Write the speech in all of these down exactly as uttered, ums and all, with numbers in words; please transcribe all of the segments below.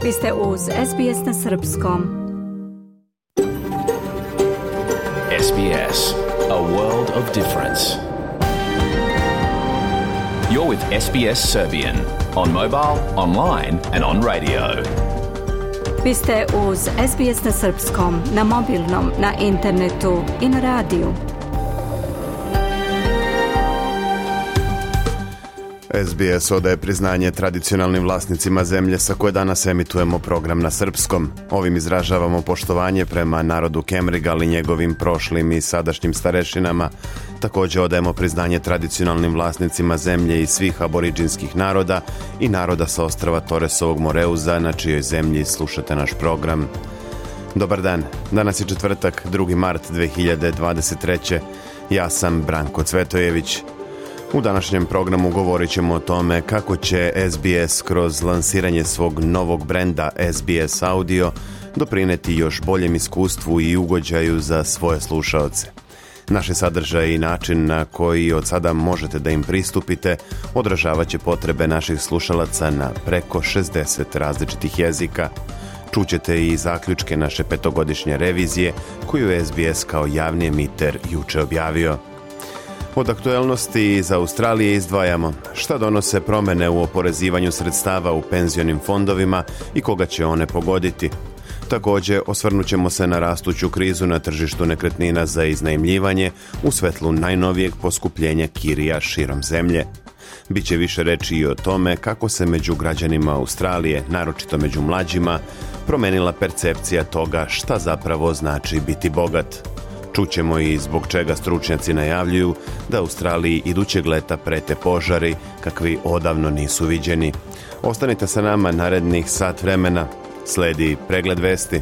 Vi ste uz S B S na srpskom. S B S, a world of difference. You're with S B S Serbian on mobile, online and on radio. Vi ste uz S B S na srpskom, na mobilnom, na internetu i na radiju. S B S odaje priznanje tradicionalnim vlasnicima zemlje sa koje danas emitujemo program na srpskom. Ovim izražavamo poštovanje prema narodu Kemrigal i njegovim prošlim i sadašnjim starešinama. Također odajemo priznanje tradicionalnim vlasnicima zemlje i svih aboriđinskih naroda i naroda sa ostrva Toresovog Moreuza, na čijoj zemlji slušate naš program. Dobar dan, danas je četvrtak, drugi mart dve hiljade dvadeset treće. Ja sam Branko Cvetojević. U današnjem programu govorit ćemo o tome kako će S B S kroz lansiranje svog novog brenda S B S Audio doprineti još boljem iskustvu i ugođaju za svoje slušaoce. Naše sadržaje i način na koji od sada možete da im pristupite odražavat će potrebe naših slušalaca na preko šezdeset različitih jezika. Čućete i zaključke naše petogodišnje revizije koju je S B S kao javni emiter juče objavio. Od aktuelnosti iz Australije izdvajamo šta donose promjene u oporezivanju sredstava u penzionim fondovima i koga će one pogoditi. Također osvrnut ćemo se na rastuću krizu na tržištu nekretnina za iznajmljivanje u svetlu najnovijeg poskupljenja kirija širom zemlje. Biće više reći i o tome kako se među građanima Australije, naročito među mlađima, promenila percepcija toga šta zapravo znači biti bogat. Čućemo i zbog čega stručnjaci najavljuju da Australiji idućeg leta prete požari kakvi odavno nisu viđeni. Ostanite sa nama narednih sat vremena. Sledi pregled vesti.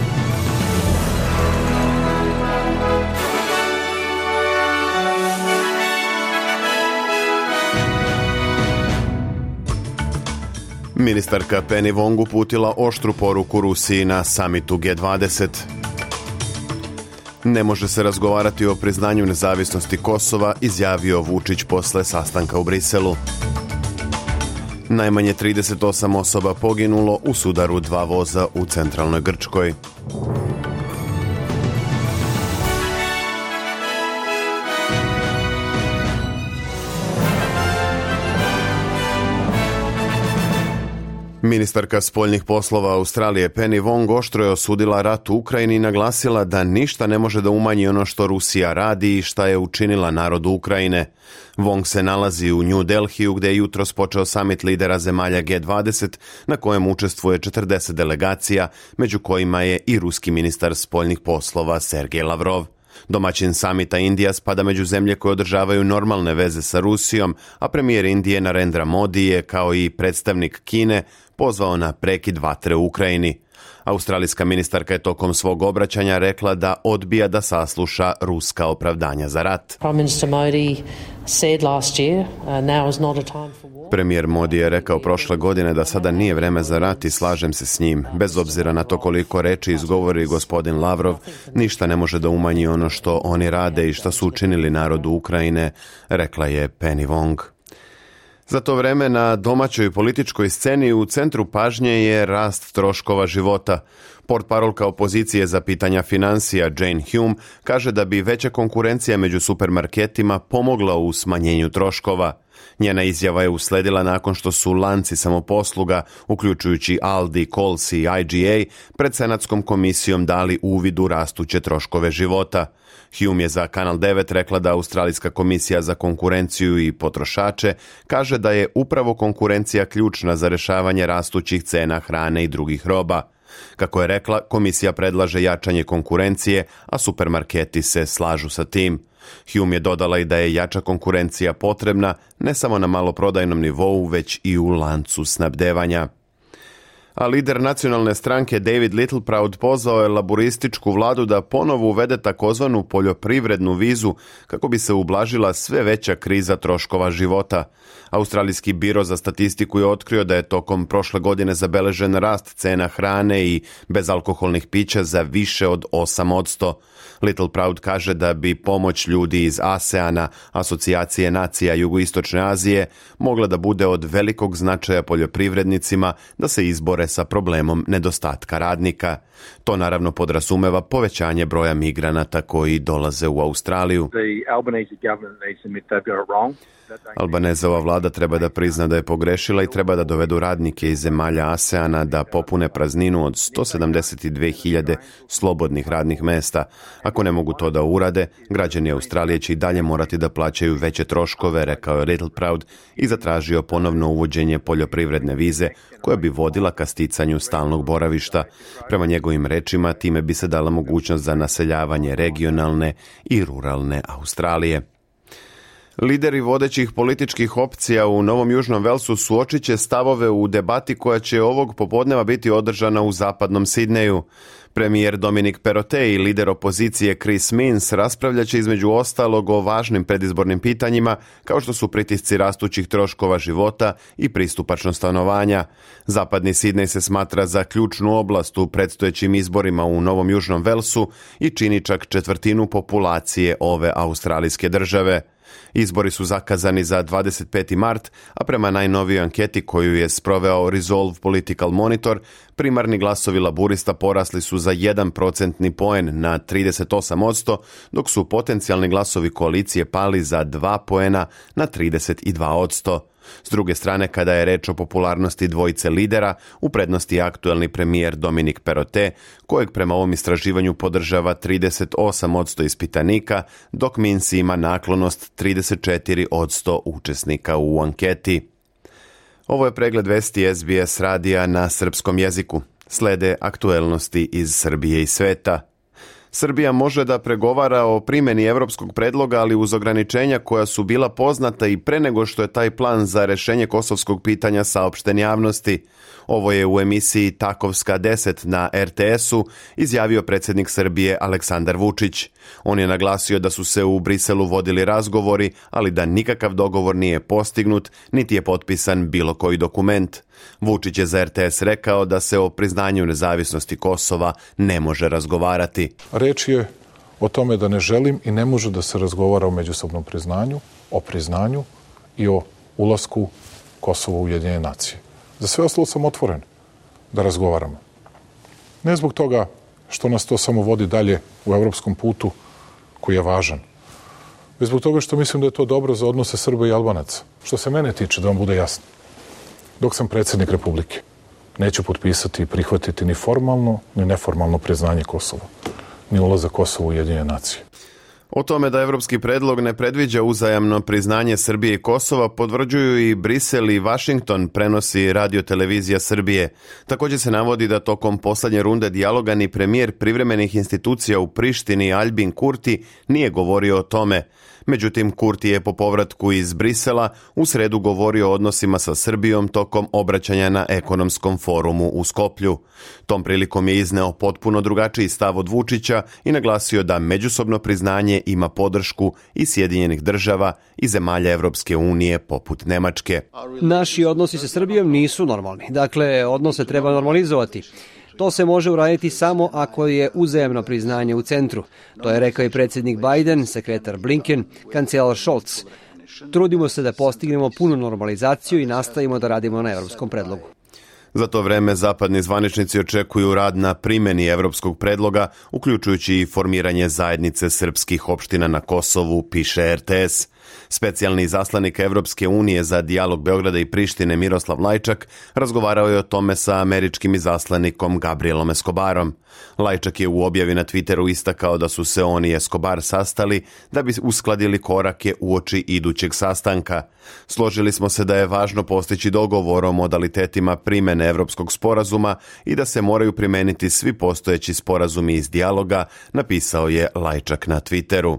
Ministarka Penny Wong uputila oštru poruku Rusiji na samitu G dvadeset. Ne može se razgovarati o priznanju nezavisnosti Kosova, izjavio Vučić posle sastanka u Briselu. Najmanje trideset osam osoba poginulo u sudaru dva voza u centralnoj Grčkoj. Ministarka spoljnih poslova Australije Penny Wong oštro je osudila rat u Ukrajini i naglasila da ništa ne može da umanji ono što Rusija radi i šta je učinila narodu Ukrajine. Wong se nalazi u New Delhiju gdje je jutros počeo samit lidera zemalja G dvadeset na kojem učestvuje četrdeset delegacija, među kojima je i ruski ministar spoljnih poslova Sergej Lavrov. Domaćin samita Indija spada među zemlje koje održavaju normalne veze sa Rusijom, a premijer Indije Narendra Modi je, kao i predstavnik Kine, pozvao na prekid vatre u Ukrajini. Australijska ministarka je tokom svog obraćanja rekla da odbija da sasluša ruska opravdanja za rat. Premijer Modi je rekao prošle godine da sada nije vreme za rat i slažem se s njim. Bez obzira na to koliko reči izgovori gospodin Lavrov, ništa ne može da umanji ono što oni rade i što su učinili narodu Ukrajine, rekla je Penny Wong. Za to vreme na domaćoj političkoj sceni u centru pažnje je rast troškova života. Portparolka opozicije za pitanja financija Jane Hume kaže da bi veća konkurencija među supermarketima pomogla u smanjenju troškova. Njena izjava je usledila nakon što su lanci samoposluga, uključujući Aldi, Coles i I G A, pred Senatskom komisijom dali uvid u rastuće troškove života. Hume je za Kanal devet rekla da Australijska komisija za konkurenciju i potrošače kaže da je upravo konkurencija ključna za rješavanje rastućih cena hrane i drugih roba. Kako je rekla, komisija predlaže jačanje konkurencije, a supermarketi se slažu sa tim. Hume je dodala i da je jača konkurencija potrebna ne samo na maloprodajnom nivou, već i u lancu snabdevanja. A lider nacionalne stranke David Littleproud pozvao je laburističku vladu da ponovo uvede takozvanu poljoprivrednu vizu kako bi se ublažila sve veća kriza troškova života. Australijski biro za statistiku je otkrio da je tokom prošle godine zabeležen rast cena hrane i bezalkoholnih pića za više od osam posto. Littleproud kaže da bi pomoć ljudi iz ASEANA, Asocijacije nacija Jugoistočne Azije, mogla da bude od velikog značaja poljoprivrednicima da se izbore bore sa problemom nedostatka radnika. To naravno podrazumeva povećanje broja migranata koji dolaze u Australiju. Albanezova vlada treba da prizna da je pogrešila i treba da dovedu radnike iz zemalja ASEANA da popune prazninu od sto sedamdeset dve hiljade slobodnih radnih mesta. Ako ne mogu to da urade, građani Australije će i dalje morati da plaćaju veće troškove, rekao je Littleproud i zatražio ponovno uvođenje poljoprivredne vize koja bi vodila ka sticanju stalnog boravišta. Prema njegovim rečima, time bi se dala mogućnost za naseljavanje regionalne i ruralne Australije. Lideri vodećih političkih opcija u Novom Južnom Velsu suočit će stavove u debati koja će ovog popodneva biti održana u zapadnom Sidneju. Premijer Dominic Perrottet i lider opozicije Chris Minns raspravljat će između ostalog o važnim predizbornim pitanjima kao što su pritisci rastućih troškova života i pristupačnost stanovanja. Zapadni Sidnej se smatra za ključnu oblast u predstojećim izborima u Novom Južnom Velsu i čini čak četvrtinu populacije ove australijske države. Izbori su zakazani za dvadeset peti mart, a prema najnovijoj anketi koju je sproveo Resolve Political Monitor, primarni glasovi laburista porasli su za jedan procentni poen na trideset osam odsto, dok su potencijalni glasovi koalicije pali za dva poena na trideset dva odsto. S druge strane, kada je reč o popularnosti dvojice lidera, u prednosti je aktuelni premijer Dominic Perrottet, kojeg prema ovom istraživanju podržava trideset osam odsto ispitanika, dok Minns ima naklonost trideset četiri odsto učesnika u anketi. Ovo je pregled vesti S B S radija na srpskom jeziku. Slede aktuelnosti iz Srbije i sveta. Srbija može da pregovara o primjeni evropskog predloga, ali uz ograničenja koja su bila poznata i pre nego što je taj plan za rešenje kosovskog pitanja saopšten javnosti. Ovo je u emisiji Takovska deset na R T S-u izjavio predsjednik Srbije Aleksandar Vučić. On je naglasio da su se u Briselu vodili razgovori, ali da nikakav dogovor nije postignut, niti je potpisan bilo koji dokument. Vučić je za R T S rekao da se o priznanju nezavisnosti Kosova ne može razgovarati. Reč je o tome da ne želim i ne može da se razgovara o međusobnom priznanju, o priznanju i o ulasku Kosova u Ujedinjene nacije. Za sve ostalo sam otvoren da razgovaramo. Ne zbog toga što nas to samo vodi dalje u evropskom putu koji je važan, već zbog toga što mislim da je to dobro za odnose Srba i Albanaca. Što se mene tiče, da vam bude jasno, dok sam predsjednik Republike, neću potpisati i prihvatiti ni formalno, ni neformalno priznanje Kosova, ni ulazak Kosova u Ujedinjene nacije. O tome da evropski predlog ne predviđa uzajamno priznanje Srbije i Kosova potvrđuju i Brisel i Vašington, prenosi Radio-televizija Srbije. Također se navodi da tokom posljednje runde dijaloga ni premijer privremenih institucija u Prištini Albin Kurti nije govorio o tome. Međutim, Kurti je po povratku iz Brisela u sredu govorio o odnosima sa Srbijom tokom obraćanja na ekonomskom forumu u Skoplju. Tom prilikom je izneo potpuno drugačiji stav od Vučića i naglasio da međusobno priznanje ima podršku i Sjedinjenih država i zemalja Evropske unije poput Nemačke. Naši odnosi sa Srbijom nisu normalni. Dakle, odnose treba normalizovati. To se može uraditi samo ako je uzajamno priznanje u centru. To je rekao i predsjednik Biden, sekretar Blinken, kancelar Scholz. Trudimo se da postignemo punu normalizaciju i nastavimo da radimo na evropskom predlogu. Za to vreme zapadni zvaničnici očekuju rad na primjeni evropskog predloga, uključujući i formiranje zajednice srpskih opština na Kosovu, piše R T S. Specijalni izaslanik Evropske unije za dijalog Beograda i Prištine Miroslav Lajčak razgovarao je o tome sa američkim izaslanikom Gabrielom Escobarom. Lajčak je u objavi na Twitteru istakao da su se on i Escobar sastali da bi uskladili korake uoči idućeg sastanka. Složili smo se da je važno postići dogovor o modalitetima primjene evropskog sporazuma i da se moraju primeniti svi postojeći sporazumi iz dijaloga, napisao je Lajčak na Twitteru.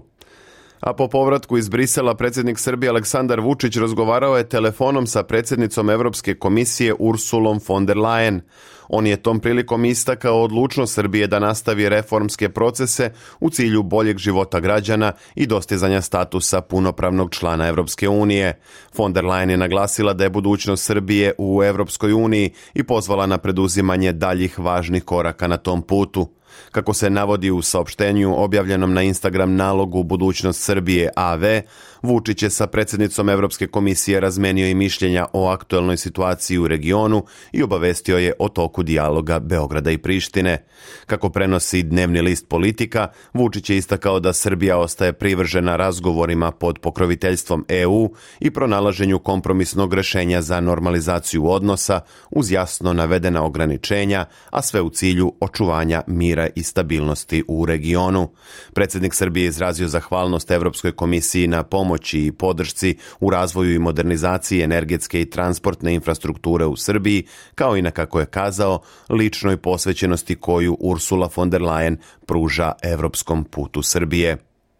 A po povratku iz Brisela predsjednik Srbije Aleksandar Vučić razgovarao je telefonom sa predsjednicom Evropske komisije Ursulom von der Leyen. On je tom prilikom istakao odlučnost Srbije da nastavi reformske procese u cilju boljeg života građana i dostizanja statusa punopravnog člana Evropske unije. Von der Leyen je naglasila da je budućnost Srbije u Evropskoj uniji i pozvala na preduzimanje daljih važnih koraka na tom putu. Kako se navodi u saopštenju objavljenom na Instagram nalogu Budućnost Srbije A V, Vučić je sa predsjednicom Evropske komisije razmenio i mišljenja o aktuelnoj situaciji u regionu i obavestio je o toku dijaloga Beograda i Prištine. Kako prenosi dnevni list Politika, Vučić je istakao da Srbija ostaje privržena razgovorima pod pokroviteljstvom E U i pronalaženju kompromisnog rešenja za normalizaciju odnosa uz jasno navedena ograničenja, a sve u cilju očuvanja mira i stabilnosti u regionu. Predsjednik Srbije izrazio zahvalnost Evropskoj komisiji na pomoći i podršci u razvoju i modernizaciji energetske i transportne infrastrukture u Srbiji, kao i na, kako je kazao, ličnoj posvećenosti koju Ursula von der Leyen pruža evropskom putu Srbije.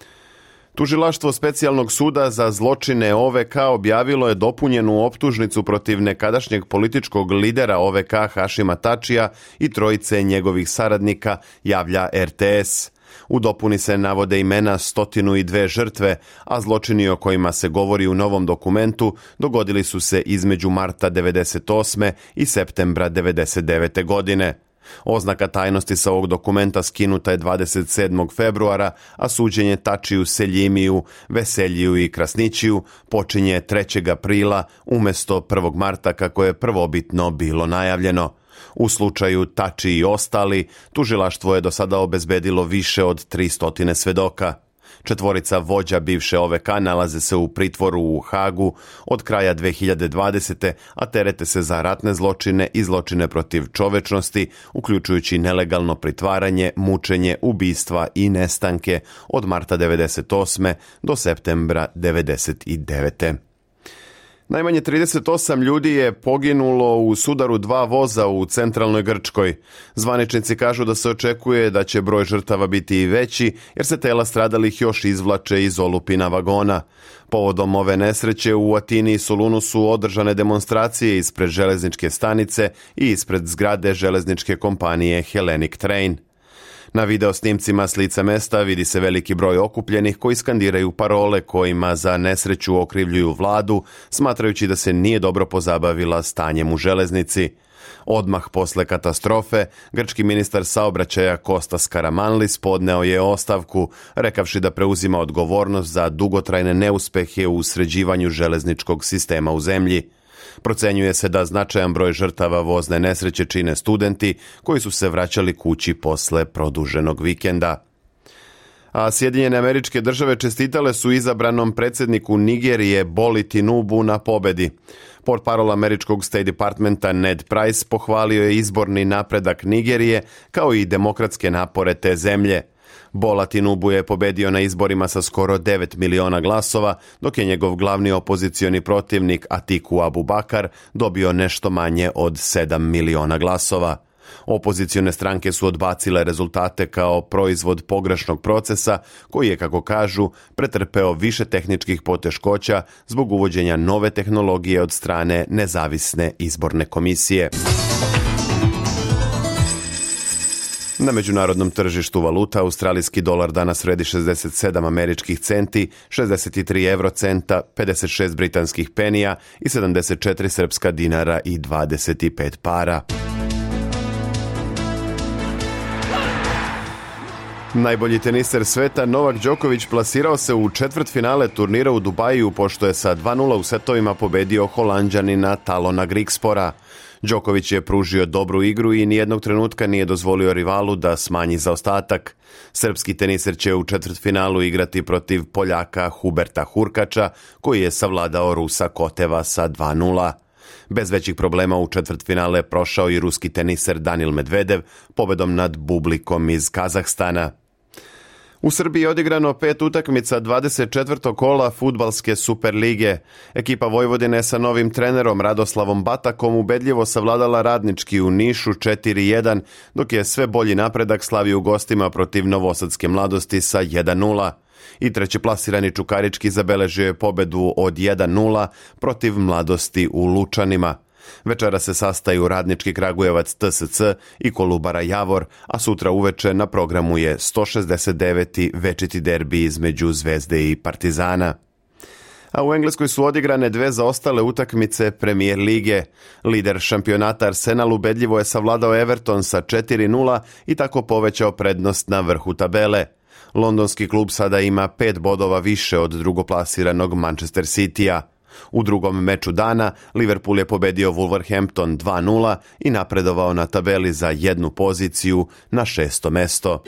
Tužilaštvo Specijalnog suda za zločine O V K objavilo je dopunjenu optužnicu protiv nekadašnjeg političkog lidera O V K Hašima Tačija i trojice njegovih saradnika, javlja R T S. U dopuni se navode imena stotinu i dve žrtve, a zločini o kojima se govori u novom dokumentu dogodili su se između marta devedeset osme i septembra devedeset devete godine. Oznaka tajnosti sa ovog dokumenta skinuta je dvadeset sedmog februara, a suđenje Tačiju, Seljimiju, Veseljiju i Krasnićiju počinje trećeg aprila umjesto prvog marta kako je prvobitno bilo najavljeno. U slučaju Tači i ostali, tužilaštvo je do sada obezbedilo više od tristo svedoka. Četvorica vođa bivše O V K nalaze se u pritvoru u Hagu od kraja dve hiljade dvadesete. a terete se za ratne zločine i zločine protiv čovečnosti, uključujući nelegalno pritvaranje, mučenje, ubistva i nestanke od marta devedeset osme. do septembra devedeset devete. Najmanje trideset osam ljudi je poginulo u sudaru dva voza u centralnoj Grčkoj. Zvaničnici kažu da se očekuje da će broj žrtava biti i veći, jer se tela stradalih još izvlače iz olupina vagona. Povodom ove nesreće u Atini i Solunu su održane demonstracije ispred železničke stanice i ispred zgrade železničke kompanije Hellenic Train. Na video snimcima s lica mesta vidi se veliki broj okupljenih koji skandiraju parole kojima za nesreću okrivljuju vladu, smatrajući da se nije dobro pozabavila stanjem u železnici. Odmah posle katastrofe, grčki ministar saobraćaja Kostas Karamanlis podneo je ostavku, rekavši da preuzima odgovornost za dugotrajne neuspehe u sređivanju železničkog sistema u zemlji. Procenjuje se da značajan broj žrtava vozne nesreće čine studenti koji su se vraćali kući posle produženog vikenda. A Sjedinjene Američke Države čestitale su izabranom predsjedniku Nigerije Boli Tinubu na pobedi. Portparol američkog State Departmenta Ned Price pohvalio je izborni napredak Nigerije kao i demokratske napore te zemlje. Bola Tinubu je pobedio na izborima sa skoro devet miliona glasova, dok je njegov glavni opozicioni protivnik Atiku Abubakar dobio nešto manje od sedam miliona glasova. Opozicione stranke su odbacile rezultate kao proizvod pogrešnog procesa koji je, kako kažu, pretrpeo više tehničkih poteškoća zbog uvođenja nove tehnologije od strane nezavisne izborne komisije. Na međunarodnom tržištu valuta australijski dolar danas vredi šezdeset sedam američkih centi, šezdeset tri evrocenta, pedeset šest britanskih penija i sedamdeset četiri srpska dinara i dvadeset pet para. Najbolji teniser sveta Novak Đoković plasirao se u četvrtfinale turnira u Dubaju pošto je sa dva nula u setovima pobedio Holanđanina Talona Grigspora. Đoković je pružio dobru igru i nijednog trenutka nije dozvolio rivalu da smanji zaostatak. Srpski teniser će u četvrtfinalu igrati protiv Poljaka Huberta Hurkača, koji je savladao Rusa Koteva sa dva nula. Bez većih problema u četvrtfinale prošao i ruski teniser Danil Medvedev pobedom nad Bublikom iz Kazahstana. U Srbiji je odigrano pet utakmica dvadeset četvrtog kola fudbalske Superlige. Ekipa Vojvodine sa novim trenerom Radoslavom Batakom ubedljivo savladala Radnički u Nišu četiri jedan, dok je sve bolji napredak slavio u gostima protiv Novosadske Mladosti sa jedan nula. I trećeplasirani Čukarički zabeležio je pobedu od jedan nula protiv Mladosti u Lučanima. Večera se sastaju Radnički Kragujevac T S C i Kolubara Javor, a sutra uveče na programu je sto šezdeset deveti večiti derbi između Zvezde i Partizana. A u Engleskoj su odigrane dve zaostale utakmice Premier lige. Lider šampionata Arsenal ubedljivo je savladao Everton sa četiri nula i tako povećao prednost na vrhu tabele. Londonski klub sada ima pet bodova više od drugoplasiranog Manchester Citya. U drugom meču dana Liverpool je pobedio Wolverhampton dva nula i napredovao na tabeli za jednu poziciju na šesto mesto.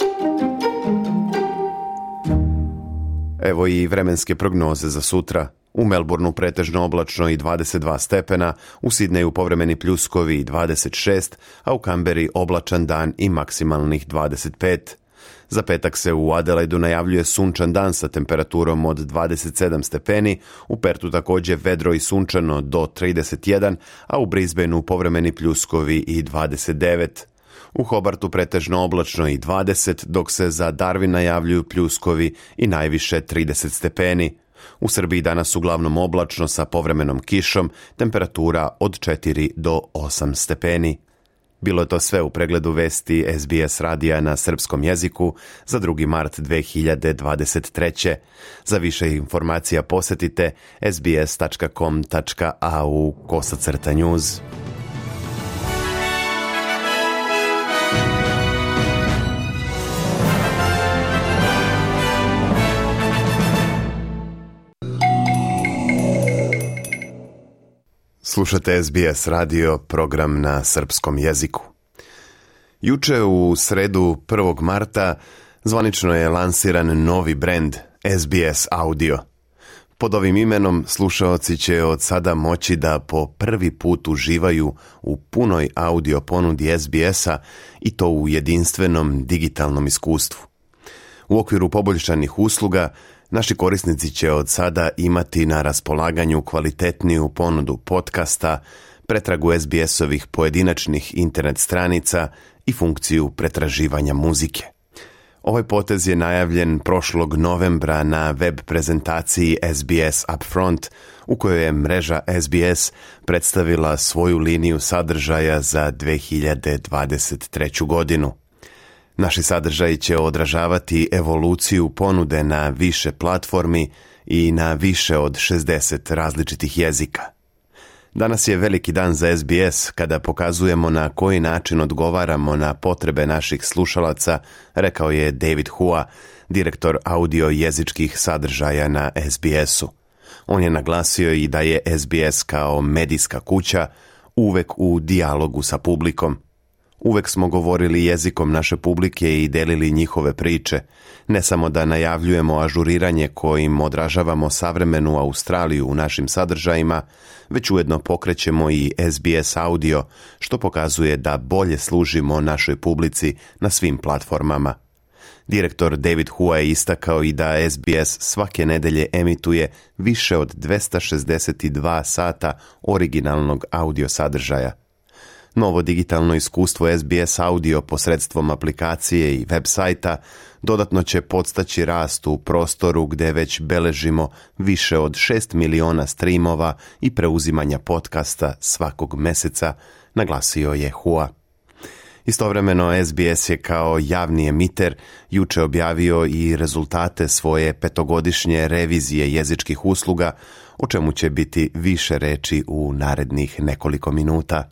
Evo i vremenske prognoze za sutra. U Melbourneu pretežno oblačno i dvadeset dva stepena, u Sidneju povremeni pljuskovi i dvadeset šest, a u Kamberi oblačan dan i maksimalnih dvadeset pet. Za petak se u Adelaidu najavljuje sunčan dan sa temperaturom od dvadeset sedam stepeni, u Pertu također vedro i sunčano do trideset jedan, a u Brisbaneu povremeni pljuskovi i dvadeset devet. U Hobartu pretežno oblačno i dvadeset, dok se za Darwin najavljuju pljuskovi i najviše trideset stepeni. U Srbiji danas uglavnom oblačno sa povremenom kišom, temperatura od četiri do osam stepeni. Bilo je to sve u pregledu vesti S B S radija na srpskom jeziku za drugi mart dve hiljade dvadeset treće. Za više informacija posjetite s b s tačka com tačka a u kosacrta news. Slušate S B S radio, program na srpskom jeziku. Juče u sredu prvog marta zvanično je lansiran novi brend S B S Audio. Pod ovim imenom slušaoci će od sada moći da po prvi put uživaju u punoj audio ponudi S B S-a i to u jedinstvenom digitalnom iskustvu. U okviru poboljšanih usluga naši korisnici će od sada imati na raspolaganju kvalitetniju ponudu podcasta, pretragu S B S-ovih pojedinačnih internet stranica i funkciju pretraživanja muzike. Ovaj potez je najavljen prošlog novembra na web prezentaciji S B S Upfront, u kojoj je mreža S B S predstavila svoju liniju sadržaja za dve hiljade dvadeset treću. godinu. Naši sadržaji će odražavati evoluciju ponude na više platformi i na više od šezdeset različitih jezika. Danas je veliki dan za S B S kada pokazujemo na koji način odgovaramo na potrebe naših slušalaca, rekao je David Hua, direktor audio jezičkih sadržaja na S B S-u. On je naglasio i da je S B S kao medijska kuća uvek u dijalogu sa publikom. Uvek smo govorili jezikom naše publike i delili njihove priče, ne samo da najavljujemo ažuriranje kojim odražavamo savremenu Australiju u našim sadržajima, već ujedno pokrećemo i S B S audio, što pokazuje da bolje služimo našoj publici na svim platformama. Direktor David Hua je istakao i da S B S svake nedelje emituje više od dvesta šezdeset dva sata originalnog audio sadržaja. Novo digitalno iskustvo S B S audio posredstvom aplikacije i web sajta dodatno će podstaći rast u prostoru gde već beležimo više od šest miliona streamova i preuzimanja podcasta svakog meseca, naglasio je Hua. Istovremeno S B S je kao javni emiter juče objavio i rezultate svoje petogodišnje revizije jezičkih usluga, o čemu će biti više reči u narednih nekoliko minuta.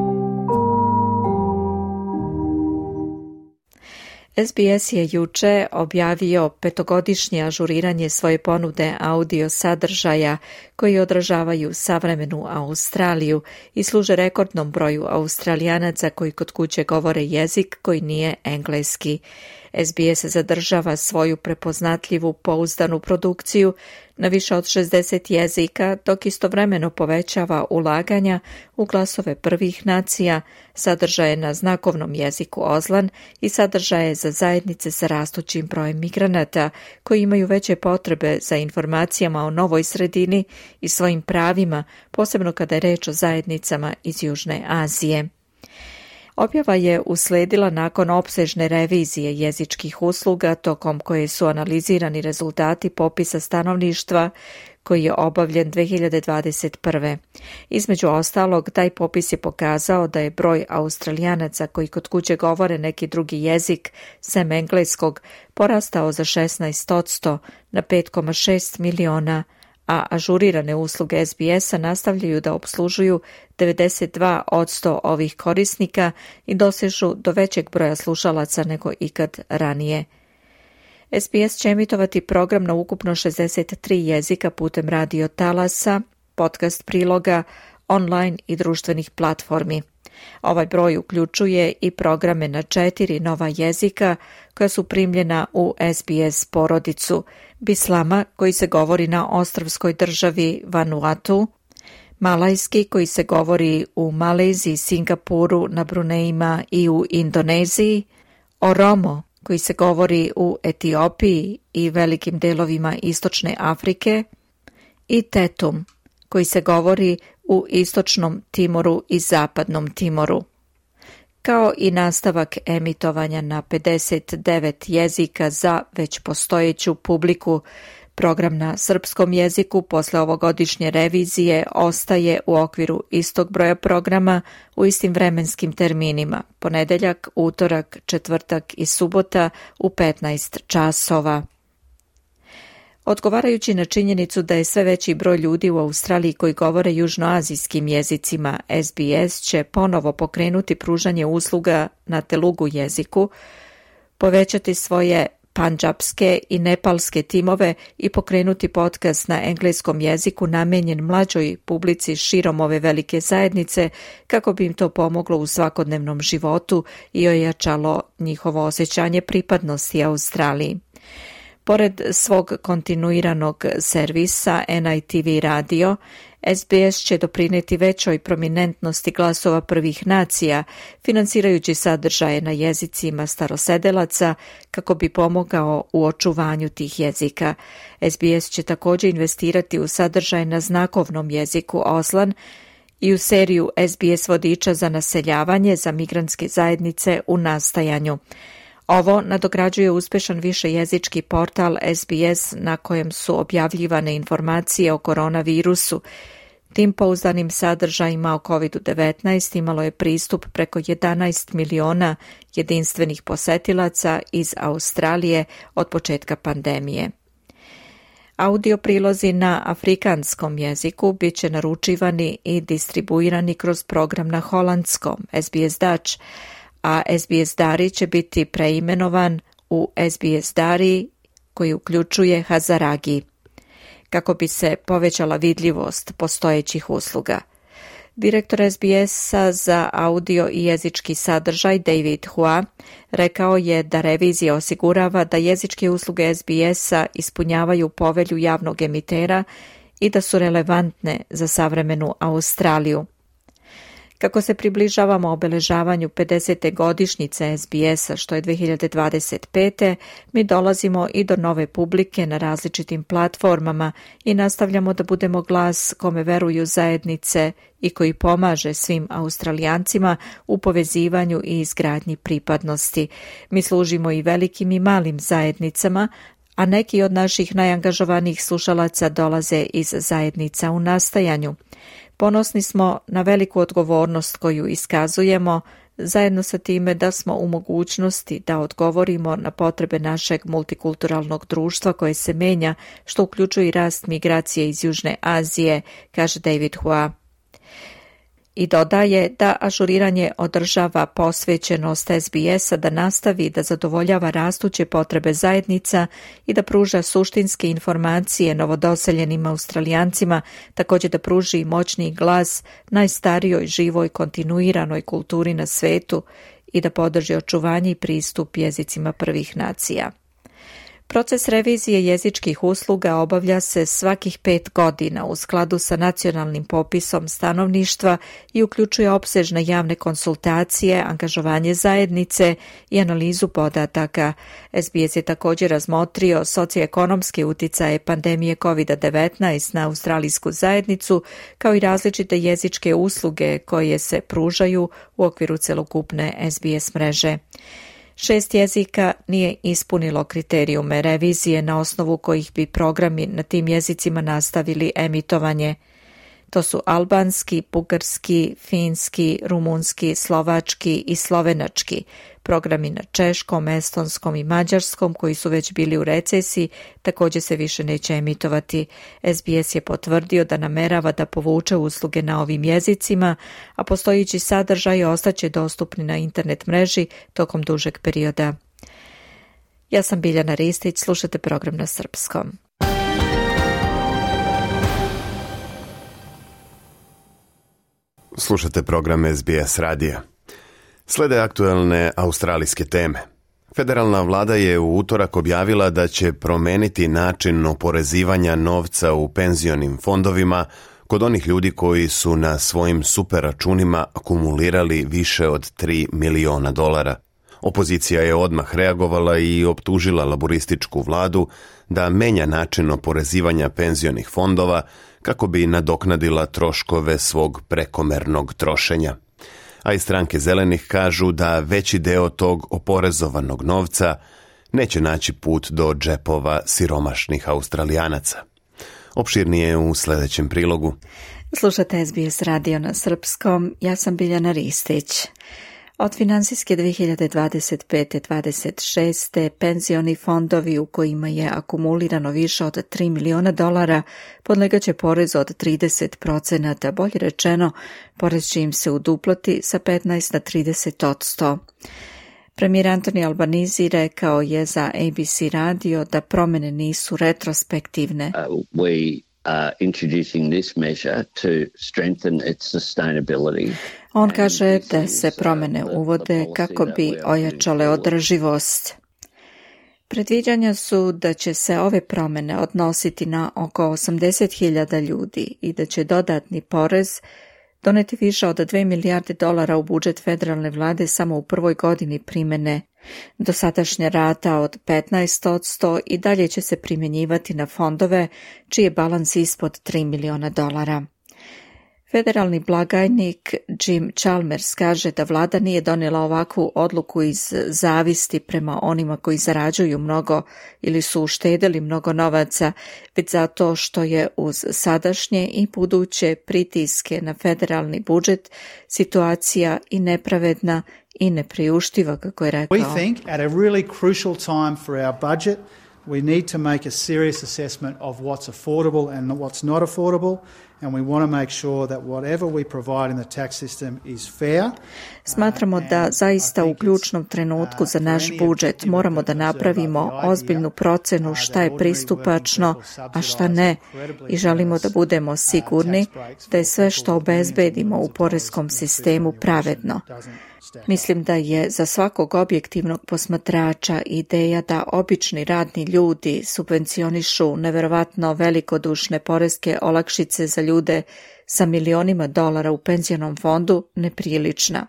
S B S je juče objavio petogodišnje ažuriranje svoje ponude audio sadržaja koji odražavaju savremenu Australiju i služe rekordnom broju Australijanaca koji kod kuće govore jezik koji nije engleski. S B S zadržava svoju prepoznatljivu pouzdanu produkciju na više od šezdeset jezika, dok istovremeno povećava ulaganja u glasove prvih nacija, sadržaje na znakovnom jeziku Ozlan i sadržaje za zajednice sa rastućim brojem migranata koji imaju veće potrebe za informacijama o novoj sredini i svojim pravima, posebno kada je reč o zajednicama iz Južne Azije. Objava je usledila nakon opsežne revizije jezičkih usluga tokom koje su analizirani rezultati popisa stanovništva koji je obavljen dve hiljade dvadeset prve. Između ostalog, taj popis je pokazao da je broj Australijanaca koji kod kuće govore neki drugi jezik, sem engleskog, porastao za šesnaest posto na pet zarez šest miliona a ažurirane usluge S B S-a nastavljaju da opslužuju devedeset dva posto ovih korisnika i dosežu do većeg broja slušalaca nego ikad ranije. S B S će emitovati program na ukupno šezdeset tri jezika putem radio talasa, podcast priloga, online i društvenih platformi. Ovaj broj uključuje i programe na četiri nova jezika koja su primljena u S B S porodicu: Bislama, koji se govori na ostrvskoj državi Vanuatu, malajski, koji se govori u Maleziji, Singapuru, na Brunejima i u Indoneziji, Oromo, koji se govori u Etiopiji i velikim delovima istočne Afrike, i Tetum, koji se govori u istočnom Timoru i zapadnom Timoru, kao i nastavak emitovanja na pedeset devet jezika za već postojeću publiku. Program na srpskom jeziku posle ovogodišnje revizije ostaje u okviru istog broja programa u istim vremenskim terminima: ponedeljak, utorak, četvrtak i subota u petnaest časova. Odgovarajući na činjenicu da je sve veći broj ljudi u Australiji koji govore južnoazijskim jezicima, S B S će ponovo pokrenuti pružanje usluga na telugu jeziku, povećati svoje pandžapske i nepalske timove i pokrenuti podcast na engleskom jeziku namenjen mlađoj publici širom ove velike zajednice kako bi im to pomoglo u svakodnevnom životu i ojačalo njihovo osjećanje pripadnosti Australiji. Pored svog kontinuiranog servisa N I T V radio, S B S će doprineti većoj prominentnosti glasova prvih nacija, finansirajući sadržaje na jezicima starosedelaca kako bi pomogao u očuvanju tih jezika. S B S će također investirati u sadržaj na znakovnom jeziku Auslan i u seriju S B S vodiča za naseljavanje za migrantske zajednice u nastajanju. Ovo nadograđuje uspešan višejezički portal S B S na kojem su objavljivane informacije o koronavirusu. Tim pouzdanim sadržajima o kovid devetnaest imalo je pristup preko jedanaest miliona jedinstvenih posetilaca iz Australije od početka pandemije. Audio prilozi na afrikanskom jeziku bit će naručivani i distribuirani kroz program na holandskom S B S Dutch, a S B S Dari će biti preimenovan u S B S Dari, koji uključuje Hazaragi, kako bi se povećala vidljivost postojećih usluga. Direktor S B S-a za audio i jezički sadržaj David Hua rekao je da revizija osigurava da jezičke usluge S B S-a ispunjavaju povelju javnog emitera i da su relevantne za savremenu Australiju. Kako se približavamo obeležavanju pedesete godišnjice S B S-a, što je dve hiljade dvadeset pete. mi dolazimo i do nove publike na različitim platformama i nastavljamo da budemo glas kome veruju zajednice i koji pomaže svim Australijancima u povezivanju i izgradnji pripadnosti. Mi služimo i velikim i malim zajednicama, a neki od naših najangažovanijih slušalaca dolaze iz zajednica u nastajanju. Ponosni smo na veliku odgovornost koju iskazujemo, zajedno sa time da smo u mogućnosti da odgovorimo na potrebe našeg multikulturalnog društva koje se menja, što uključuje i rast migracije iz Južne Azije, kaže David Hua. I dodaje da ažuriranje održava posvećenost S B S-a da nastavi da zadovoljava rastuće potrebe zajednica i da pruža suštinske informacije novodoseljenim Australijancima, također da pruži moćni glas najstarijoj živoj kontinuiranoj kulturi na svetu i da podrži očuvanje i pristup jezicima prvih nacija. Proces revizije jezičkih usluga obavlja se svakih pet godina u skladu sa nacionalnim popisom stanovništva i uključuje opsežne javne konsultacije, angažovanje zajednice i analizu podataka. S B S je također razmotrio socioekonomske uticaje pandemije kovid devetnaest na australijsku zajednicu, kao i različite jezičke usluge koje se pružaju u okviru celokupne S B S mreže. Šest jezika nije ispunilo kriterijume revizije na osnovu kojih bi programi na tim jezicima nastavili emitovanje. To su albanski, bugarski, finski, rumunski, slovački i slovenački. Programi na češkom, estonskom i mađarskom koji su već bili u recesiji također se više neće emitovati. S B S je potvrdio da namerava da povuče usluge na ovim jezicima, a postojeći sadržaj ostaće dostupni na internet mreži tokom dužeg perioda. Ja sam Biljana Ristić, slušate program na srpskom. Slušate program S B S radija. Slede aktuelne australijske teme. Federalna vlada je u utorak objavila da će promeniti način oporezivanja novca u penzionim fondovima kod onih ljudi koji su na svojim super računima akumulirali više od tri miliona dolara. Opozicija je odmah reagovala i optužila laborističku vladu da menja način oporezivanja penzionih fondova kako bi nadoknadila troškove svog prekomernog trošenja. A i stranke zelenih kažu da veći deo tog oporezovanog novca neće naći put do džepova siromašnih Australijanaca. Opširnije u sljedećem prilogu. Slušate S B S radio na srpskom, ja sam Biljana Ristić. Od finansijske dve hiljade dvadeset pete dvadeset šeste penzioni fondovi u kojima je akumulirano više od tri miliona dolara podlegaće porezu od trideset procenata, bolje rečeno, porez će im se uduplati sa petnaest na trideset odsto. Premijer Anthony Albanese rekao je za A B C radio da promjene nisu retrospektivne. Uh, we are introducing this measure to strengthen its sustainability. On kaže da se promjene uvode kako bi ojačale održivost. Predviđanja su da će se ove promjene odnositi na oko osamdeset hiljada ljudi i da će dodatni porez doneti više od dve milijarde dolara u budžet federalne vlade samo u prvoj godini primjene. Dosadašnja rata od petnaest odsto i dalje će se primjenjivati na fondove čiji je balans ispod tri miliona dolara. Federalni blagajnik Jim Chalmers kaže da vlada nije donijela ovakvu odluku iz zavisti prema onima koji zarađuju mnogo ili su uštedeli mnogo novaca, već zato što je uz sadašnje i buduće pritiske na federalni budžet situacija i nepravedna i nepriuštiva, kako je rekao. We think at a really crucial time for our budget we need to make a serious assessment of what's affordable and what's not affordable. And we want to make sure that whatever we provide in the tax system is fair. Smatramo da zaista u ključnom trenutku za naš budžet moramo da napravimo ozbiljnu procenu šta je pristupačno, a šta ne, i želimo da budemo sigurni da je sve što obezbedimo u poreskom sistemu pravedno. Mislim da je za svakog objektivnog posmatrača ideja da obični radni ljudi subvencionišu neverovatno velikodušne poreske olakšice za ljude sa milionima dolara u penzionom fondu neprilična.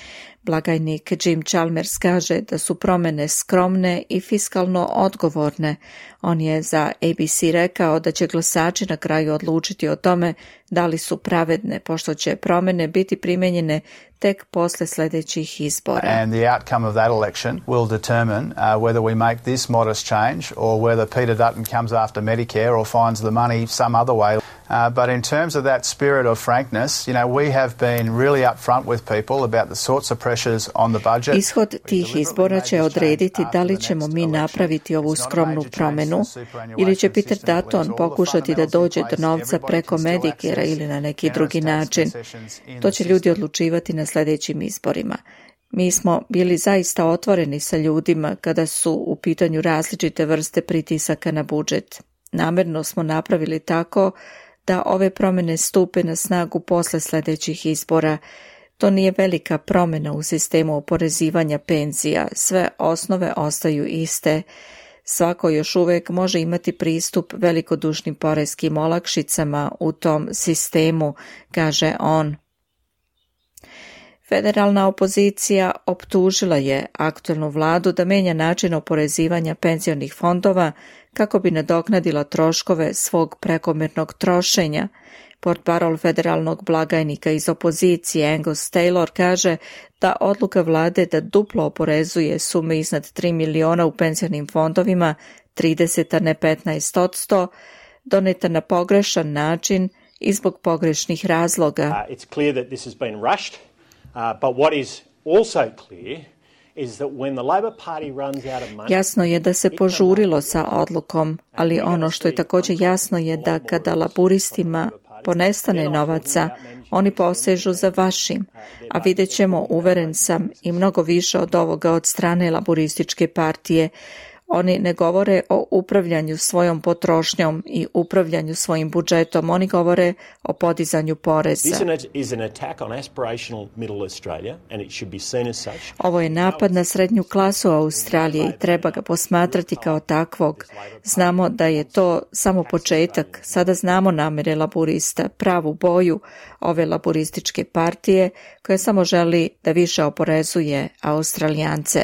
Blagajnik Jim Chalmers kaže da su promjene skromne i fiskalno odgovorne. On je za A B C rekao da će glasači na kraju odlučiti o tome da li su pravedne, pošto će promjene biti primenjene tek posle sljedećih izbora. And the outcome of that election will determine uh, whether we make this modest change or whether Peter Dutton comes after Medicare or finds the money some other way. Uh, but in terms of that spirit of frankness, you know, we have been really upfront with people about the sorts of pressures on the budget. Ishod tih izbora će odrediti da li ćemo mi napraviti ovu skromnu promjenu ili će Peter Dutton pokušati da dođe do novca preko Medicare ili na neki drugi način. To će ljudi odlučivati na sljedećim izborima. Mi smo bili zaista otvoreni sa ljudima kada su u pitanju različite vrste pritisaka na budžet. Namerno smo napravili tako da ove promjene stupe na snagu posle sljedećih izbora. To nije velika promjena u sistemu oporezivanja penzija, sve osnove ostaju iste. Svako još uvijek može imati pristup velikodušnim poreskim olakšicama u tom sistemu, kaže on. Federalna opozicija optužila je aktualnu vladu da menja način oporezivanja penzionih fondova kako bi nadoknadila troškove svog prekomjernog trošenja. Portparol federalnog blagajnika iz opozicije Angus Taylor kaže da odluka vlade da duplo oporezuje sume iznad tri miliona u penzionim fondovima, trideset a ne petnaest odsto, doneta na pogrešan način i zbog pogrešnih razloga. Uh, it's clear that this has been rushed, uh, but what is also clear is that when the Labor Party runs out of money... Jasno je da se požurilo sa odlukom, ali ono što je također jasno je da kada laburistima ponestane novaca, oni posežu za vašim, a vidjet ćemo, uveren sam, i mnogo više od ovoga od strane laburističke partije. Oni ne govore o upravljanju svojom potrošnjom i upravljanju svojim budžetom, oni govore o podizanju poreza. Ovo je napad na srednju klasu Australije i treba ga posmatrati kao takvog. Znamo da je to samo početak, sada znamo namere laburista, pravu boju ove laburističke partije koja samo želi da više oporezuje Australijance.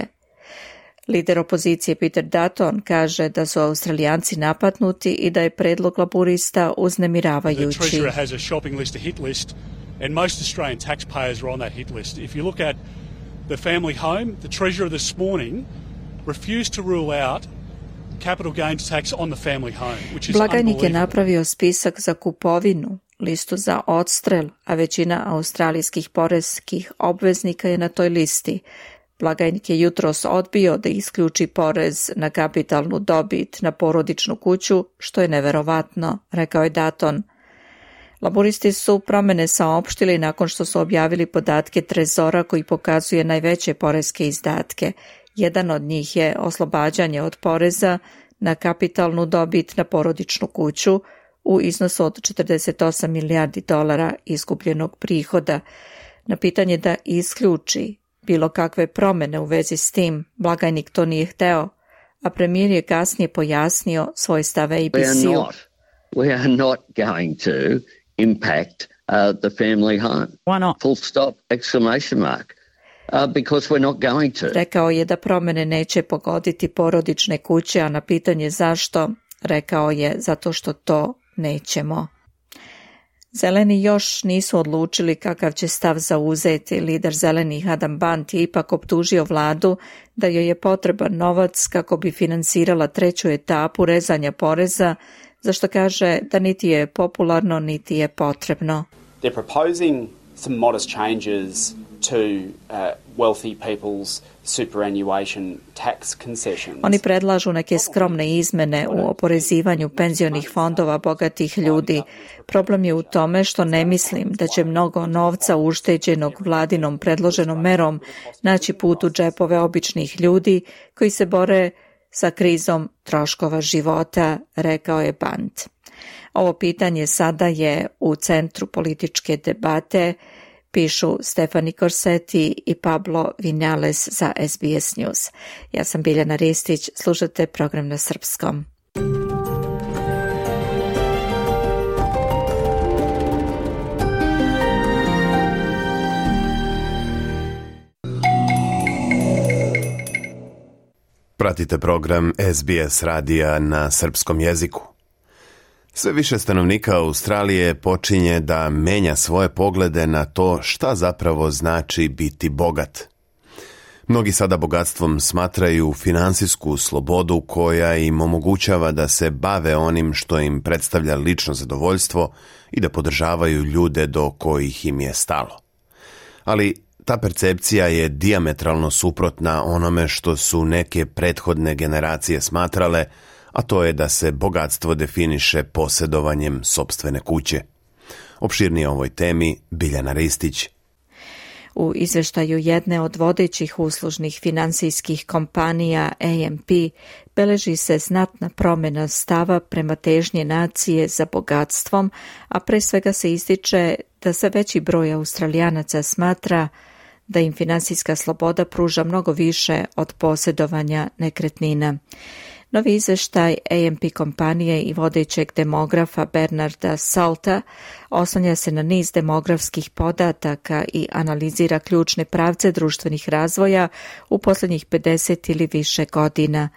Lider opozicije Peter Dutton kaže da su Australijanci napadnuti i da je predlog laburista uznemiravajući. The Treasurer has a shopping list, a hit list, and most Australian taxpayers are on that hit list. If you look at the family home, the Treasurer this morning refused to rule out capital gains tax on the family home, which is Blagajnik je napravio spisak za kupovinu, listu za odstrel, a većina australijskih poreskih obveznika je na toj listi. Blagajnik je jutros odbio da isključi porez na kapitalnu dobit na porodičnu kuću, što je neverovatno, rekao je Dutton. Laburisti su promene saopštili nakon što su objavili podatke Trezora koji pokazuje najveće poreske izdatke. Jedan od njih je oslobađanje od poreza na kapitalnu dobit na porodičnu kuću u iznosu od četrdeset osam milijardi dolara izgubljenog prihoda. Na pitanje da isključi bilo kakve promene u vezi s tim, blagajnik to nije hteo, a premijer je kasnije pojasnio svoj stav A B C-u. We are not, we are not going to impact uh, the family home. Why not? Full stop, exclamation mark. Uh, because we're not going to. Rekao je da promene neće pogoditi porodične kuće, a na pitanje zašto, rekao je zato što to nećemo. Zeleni još nisu odlučili kakav će stav zauzeti. Lider zelenih Adam Bant je ipak optužio vladu da joj je potreban novac kako bi finansirala treću etapu rezanja poreza, za što kaže da niti je popularno, niti je potrebno. They're proposing some modest changes to uh, wealthy people's superannuation tax concessions. Oni predlažu neke skromne izmene u oporezivanju penzionih fondova bogatih ljudi. Problem je u tome što ne mislim da će mnogo novca ušteđenog vladinom predloženom merom naći put u džepove običnih ljudi koji se bore sa krizom troškova života, rekao je Bant. Ovo pitanje sada je u centru političke debate, pišu Stefani Corsetti i Pablo Vinales za S B S News. Ja sam Biljana Ristić, slušate program na srpskom. Pratite program S B S radija na srpskom jeziku. Sve više stanovnika Australije počinje da menja svoje poglede na to šta zapravo znači biti bogat. Mnogi sada bogatstvom smatraju finansijsku slobodu koja im omogućava da se bave onim što im predstavlja lično zadovoljstvo i da podržavaju ljude do kojih im je stalo. Ali ta percepcija je dijametralno suprotna onome što su neke prethodne generacije smatrale, a to je da se bogatstvo definiše posjedovanjem sopstvene kuće. Opširnije o ovoj temi Biljana Ristić. U izveštaju jedne od vodećih uslužnih finansijskih kompanija A M P beleži se znatna promjena stava prema težnje nacije za bogatstvom, a pre svega se ističe da sve veći broj Australijanaca smatra da im finansijska sloboda pruža mnogo više od posjedovanja nekretnina. Novi izveštaj A M P kompanije i vodećeg demografa Bernarda Salta oslanja se na niz demografskih podataka i analizira ključne pravce društvenih razvoja u posljednjih pedeset ili više godina.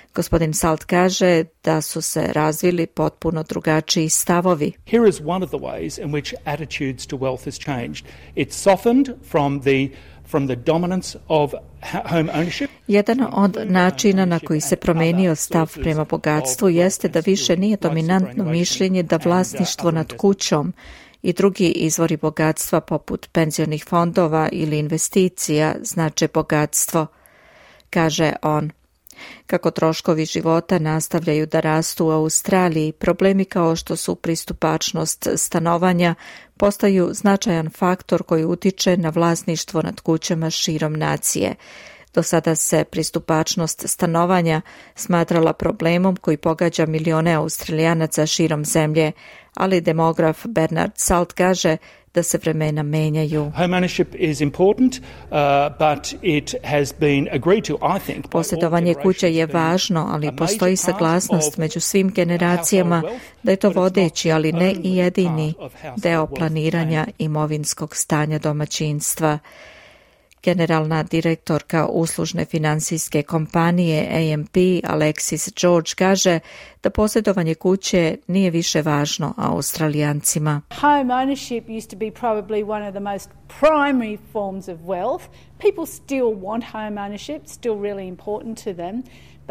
Gospodin Salt kaže da su se razvili potpuno drugačiji stavovi. Here is one of the ways in which attitudes to wealth has changed. It's softened from the from the dominance of home ownership. Jedan od načina na koji se promenio stav prema bogatstvu jeste da više nije dominantno mišljenje da vlasništvo nad kućom i drugi izvori bogatstva poput penzionih fondova ili investicija znače bogatstvo, kaže on. Kako troškovi života nastavljaju da rastu u Australiji, problemi kao što su pristupačnost stanovanja postaju značajan faktor koji utiče na vlasništvo nad kućama širom nacije. Do sada se pristupačnost stanovanja smatrala problemom koji pogađa milione Australijanaca širom zemlje, ali demograf Bernard Salt kaže da se vremena menjaju. Home ownership is important, uh, but it has been agreed to, I think. Posjedovanje kuće je važno, ali postoji saglasnost među svim generacijama da je to vodeći, ali ne i jedini deo planiranja imovinskog stanja domaćinstva. Generalna direktorka uslužne finansijske kompanije A M P Alexis George kaže da posjedovanje kuće nije više važno Australijancima. Home ownership used to be probably one of the most primary forms of wealth. People still want home ownership, still really important to them.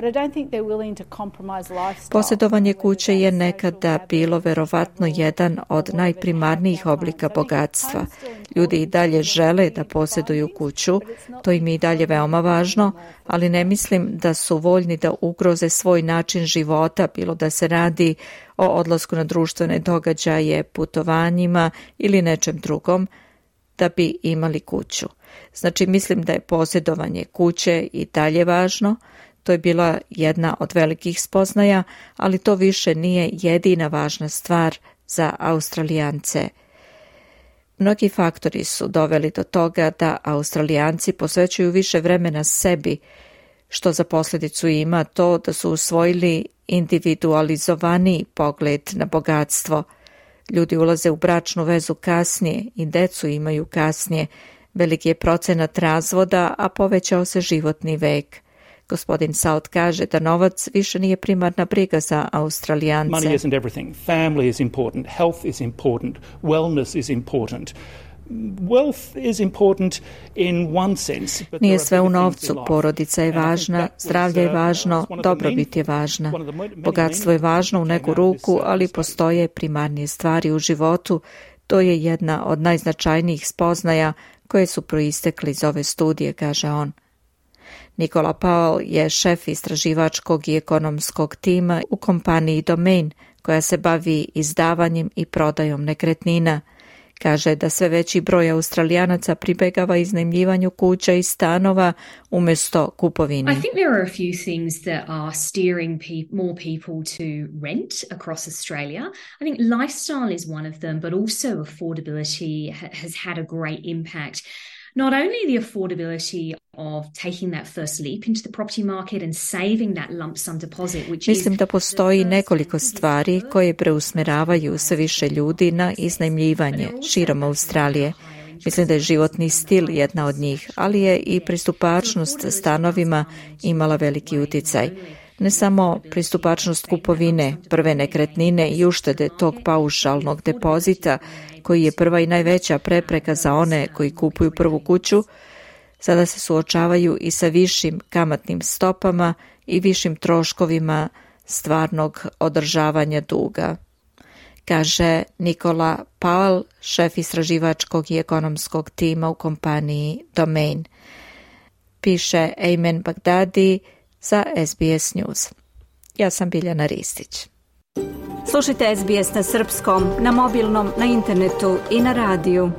Posjedovanje kuće je nekada bilo verovatno jedan od najprimarnijih oblika bogatstva. Ljudi i dalje žele da posjeduju kuću, to im je i dalje veoma važno, ali ne mislim da su voljni da ugroze svoj način života, bilo da se radi o odlasku na društvene događaje, putovanjima ili nečem drugom, da bi imali kuću. Znači, mislim da je posjedovanje kuće i dalje važno. To je bila jedna od velikih spoznaja, ali to više nije jedina važna stvar za Australijance. Mnogi faktori su doveli do toga da Australijanci posvećuju više vremena sebi, što za posljedicu ima to da su usvojili individualizovaniji pogled na bogatstvo. Ljudi ulaze u bračnu vezu kasnije i decu imaju kasnije. Veliki je procenat razvoda, a povećao se životni vek. Gospodin Salt kaže da novac više nije primarna briga za Australijance. Money isn't everything. Family is important. Health is important. Wellness is important. Wealth is important in one sense. Nije sve u novcu. Porodica je važna, zdravlje je važno, dobrobit je važna. Bogatstvo je važno u neku ruku, ali postoje primarnije stvari u životu. To je jedna od najznačajnijih spoznaja koje su proistekli iz ove studije, kaže on. Nikola Powell je šef istraživačkog i ekonomskog tima u kompaniji Domain, koja se bavi izdavanjem i prodajom nekretnina. Kaže da sve veći broj Australijanaca pribegava iznajmljivanju kuća i stanova umjesto kupovini. I think there are a few things that are steering pe- more people to rent across Australia. I think lifestyle is one of them, but also affordability ha- has had a great impact. Not only the affordability of taking that first leap into the property market and saving that lump sum deposit, which Mislim da postoji nekoliko stvari koje preusmeravaju sve više ljudi na iznajmljivanje širom Australije. Mislim da je životni stil jedna od njih, ali je i pristupačnost stanovima imala veliki uticaj. Ne samo pristupačnost kupovine, prve nekretnine i uštede tog paušalnog depozita, koji je prva i najveća prepreka za one koji kupuju prvu kuću, sada se suočavaju i sa višim kamatnim stopama i višim troškovima stvarnog održavanja duga, kaže Nikola Powell, šef istraživačkog i ekonomskog tima u kompaniji Domain. Piše Ayman Bagdadi za S B S News. Ja sam Biljana Ristić. Slušajte S B S na srpskom, na mobilnom, na internetu i na radiju.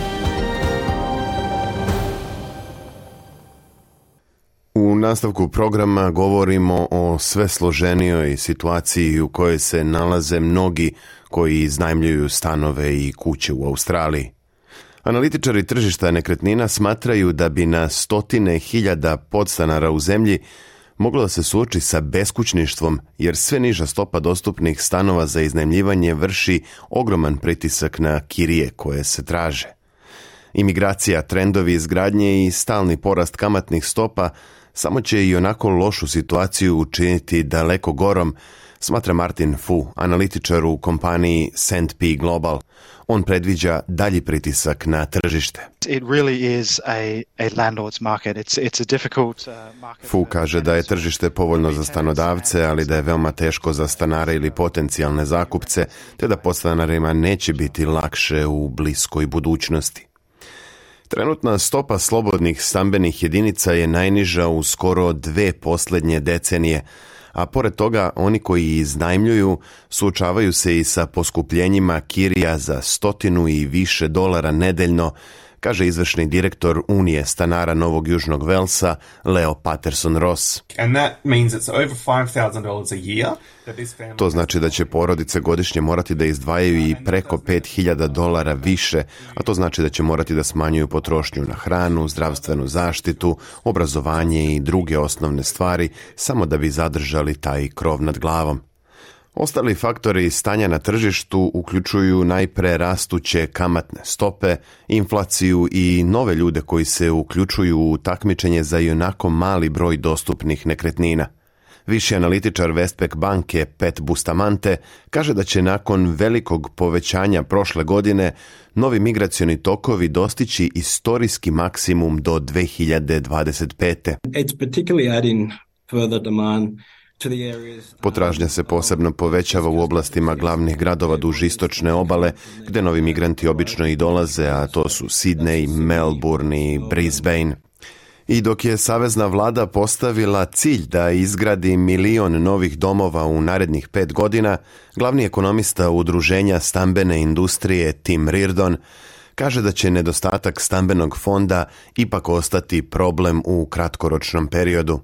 U nastavku programa govorimo o sve složenijoj situaciji u kojoj se nalaze mnogi koji iznajmljuju stanove i kuće u Australiji. Analitičari tržišta nekretnina smatraju da bi na stotine hiljada podstanara u zemlji moglo da se suoči sa beskućništvom, jer sve niža stopa dostupnih stanova za iznajmljivanje vrši ogroman pritisak na kirije koje se traže. Imigracija, trendovi izgradnje i stalni porast kamatnih stopa samo će i onako lošu situaciju učiniti daleko gorom, smatra Martin Fu, analitičar u kompaniji S and P Global. On predviđa dalji pritisak na tržište. It really is a, a landlord's market. It's, it's a difficult uh, market. Fu kaže da je tržište povoljno za stanodavce, ali da je veoma teško za stanare ili potencijalne zakupce, te da podstanarima neće biti lakše u bliskoj budućnosti. Trenutna stopa slobodnih stambenih jedinica je najniža u skoro dve posljednje decenije, a pored toga oni koji iznajmljuju suočavaju se i sa poskupljenjima kirija za stotinu i više dolara nedeljno, kaže izvršni direktor Unije stanara Novog Južnog Velsa, Leo Patterson Ross. To znači da će porodice godišnje morati da izdvajaju i preko pet hiljada dolara više, a to znači da će morati da smanjuju potrošnju na hranu, zdravstvenu zaštitu, obrazovanje i druge osnovne stvari, samo da bi zadržali taj krov nad glavom. Ostali faktori stanja na tržištu uključuju najpre rastuće kamatne stope, inflaciju i nove ljude koji se uključuju u takmičenje za ionako mali broj dostupnih nekretnina. Viši analitičar Westpac banke Pat Bustamante kaže da će nakon velikog povećanja prošle godine novi migracioni tokovi dostići istorijski maksimum do dve hiljade dvadeset pete. It's particularly adding further demand. Potražnja se posebno povećava u oblastima glavnih gradova duž istočne obale, gde novi migranti obično i dolaze, a to su Sydney, Melbourne i Brisbane. I dok je savezna vlada postavila cilj da izgradi milion novih domova u narednih pet godina, glavni ekonomista udruženja stambene industrije Tim Reardon kaže da će nedostatak stambenog fonda ipak ostati problem u kratkoročnom periodu.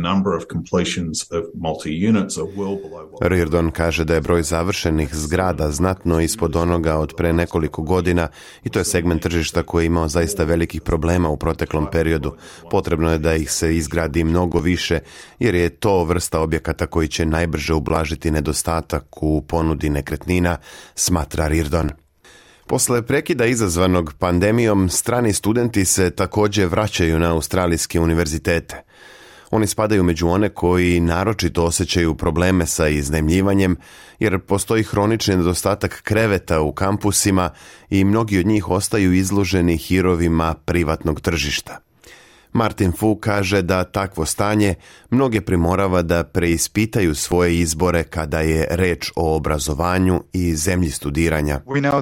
Reardon kaže da je broj završenih zgrada znatno ispod onoga od pre nekoliko godina i to je segment tržišta koji je imao zaista velikih problema u proteklom periodu. Potrebno je da ih se izgradi mnogo više jer je to vrsta objekata koji će najbrže ublažiti nedostatak u ponudi nekretnina, smatra Reardon. Posle prekida izazvanog pandemijom, strani studenti se također vraćaju na australijske univerzitete. Oni spadaju među one koji naročito osjećaju probleme sa iznajmljivanjem, jer postoji hronični nedostatak kreveta u kampusima i mnogi od njih ostaju izloženi hirovima privatnog tržišta. Martin Fu kaže da takvo stanje mnoge primorava da preispitaju svoje izbore kada je reč o obrazovanju i zemlji studiranja.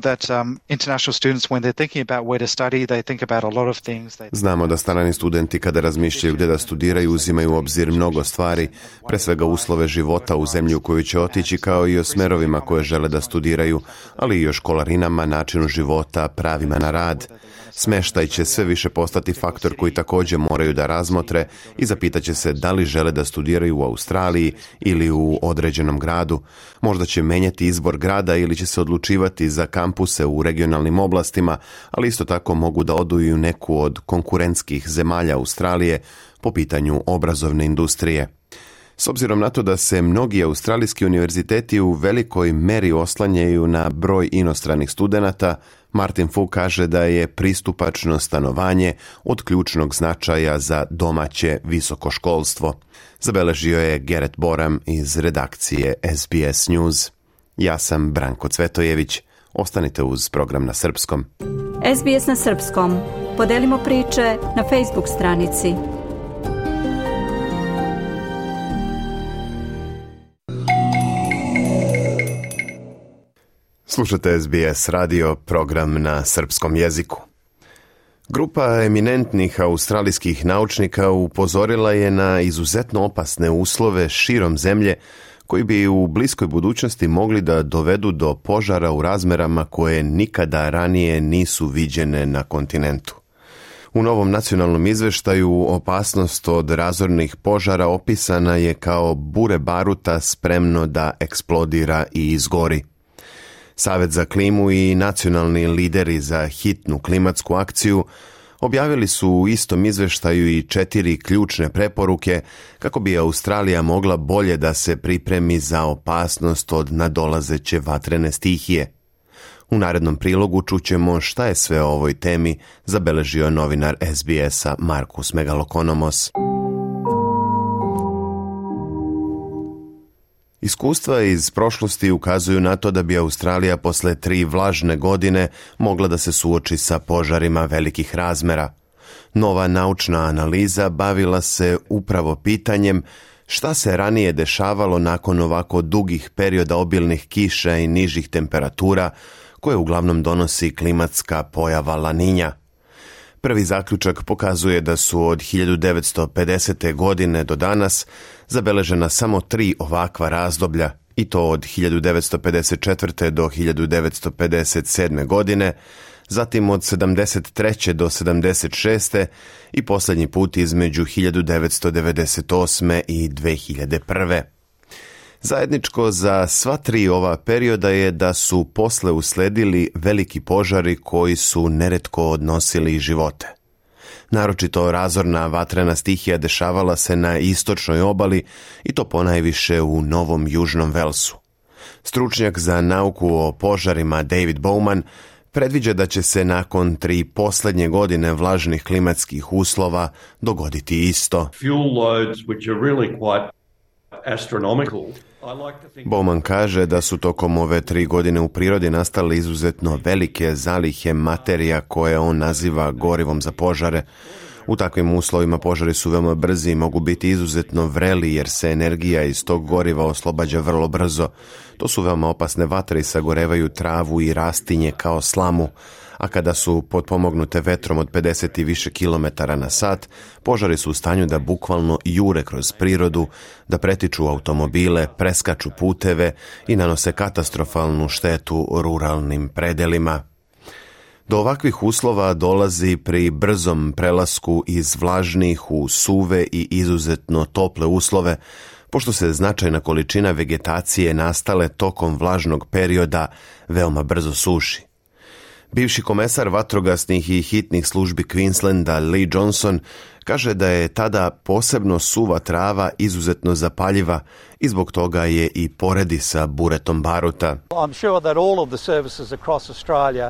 Znamo da strani studenti kada razmišljaju gdje da studiraju uzimaju u obzir mnogo stvari, pre svega uslove života u zemlji u koju će otići kao i o smerovima koje žele da studiraju, ali i o školarinama, načinu života, pravima na rad. Smeštaj će sve više postati faktor koji također moraju da razmotre i zapitaće se da li žele da studiraju u Australiji ili u određenom gradu. Možda će menjati izbor grada ili će se odlučivati za kampuse u regionalnim oblastima, ali isto tako mogu da odu i u neku od konkurentskih zemalja Australije po pitanju obrazovne industrije. S obzirom na to da se mnogi australijski univerziteti u velikoj meri oslanjaju na broj inostranih studenata, Martin Fu kaže da je pristupačno stanovanje od ključnog značaja za domaće visoko školstvo. Zabeležio je Gerrit Boram iz redakcije S B S News. Ja sam Branko Cvetojević. Ostanite uz program na srpskom. S B S na srpskom. Podelimo priče na Facebook stranici. Slušate S B S radio, program na srpskom jeziku. Grupa eminentnih australijskih naučnika upozorila je na izuzetno opasne uslove širom zemlje koji bi u bliskoj budućnosti mogli da dovedu do požara u razmerama koje nikada ranije nisu viđene na kontinentu. U novom nacionalnom izveštaju opasnost od razornih požara opisana je kao bure baruta spremno da eksplodira i izgori. Savet za klimu i nacionalni lideri za hitnu klimatsku akciju objavili su u istom izveštaju i četiri ključne preporuke kako bi Australija mogla bolje da se pripremi za opasnost od nadolazeće vatrene stihije. U narednom prilogu čućemo šta je sve o ovoj temi zabeležio novinar S B S-a Markus Megalokonomos. Iskustva iz prošlosti ukazuju na to da bi Australija posle tri vlažne godine mogla da se suoči sa požarima velikih razmera. Nova naučna analiza bavila se upravo pitanjem šta se ranije dešavalo nakon ovako dugih perioda obilnih kiša i nižih temperatura koje uglavnom donosi klimatska pojava La Niña. Prvi zaključak pokazuje da su od hiljadu devetsto pedesete. godine do danas zabeležena samo tri ovakva razdoblja, i to od hiljadu devetsto pedeset četvrte. do hiljadu devetsto pedeset sedme. godine, zatim od sedamdeset treće. do sedamdeset šeste. i posljednji put između hiljadu devetsto devedeset osme. i dve hiljade prve. Zajedničko za sva tri ova perioda je da su posle usledili veliki požari koji su neretko odnosili živote. Naročito razorna vatrena stihija dešavala se na istočnoj obali i to ponajviše u Novom Južnom Velsu. Stručnjak za nauku o požarima David Bowman predviđa da će se nakon tri posljednje godine vlažnih klimatskih uslova dogoditi isto. Fuel loads which are really quite astronomical. Bowman kaže da su tokom ove tri godine u prirodi nastale izuzetno velike zalihe materija koje on naziva gorivom za požare. U takvim uslovima požari su veoma brzi i mogu biti izuzetno vreli jer se energija iz tog goriva oslobađa vrlo brzo. To su veoma opasne vatre i sagorevaju travu i rastinje kao slamu, a kada su potpomognute vetrom od pedeset i više kilometara na sat, požari su u stanju da bukvalno jure kroz prirodu, da pretiču automobile, preskaču puteve i nanose katastrofalnu štetu ruralnim predelima. Do ovakvih uslova dolazi pri brzom prelasku iz vlažnih u suve i izuzetno tople uslove, pošto se značajna količina vegetacije nastale tokom vlažnog perioda veoma brzo suši. Bivši komesar vatrogasnih i hitnih službi Queenslanda Lee Johnson kaže da je tada posebno suva trava izuzetno zapaljiva i zbog toga je i poredi sa buretom baruta. I'm sure that all of the services across Australia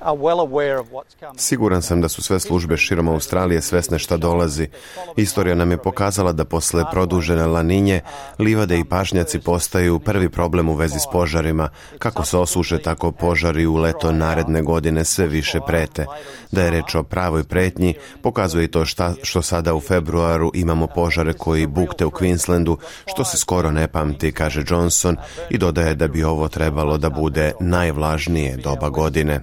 Siguran sam da su sve službe širom Australije svesne šta dolazi. Istorija nam je pokazala da posle produžene La Niñe livade i pašnjaci postaju prvi problem u vezi s požarima. Kako se osuše, tako požari u leto naredne godine sve više prete. Da je reč o pravoj pretnji pokazuje i to šta, što sada u februaru imamo požare koji bukte u Queenslandu, što se skoro ne pamti, kaže Johnson, i dodaje da bi ovo trebalo da bude najvlažnije doba godine.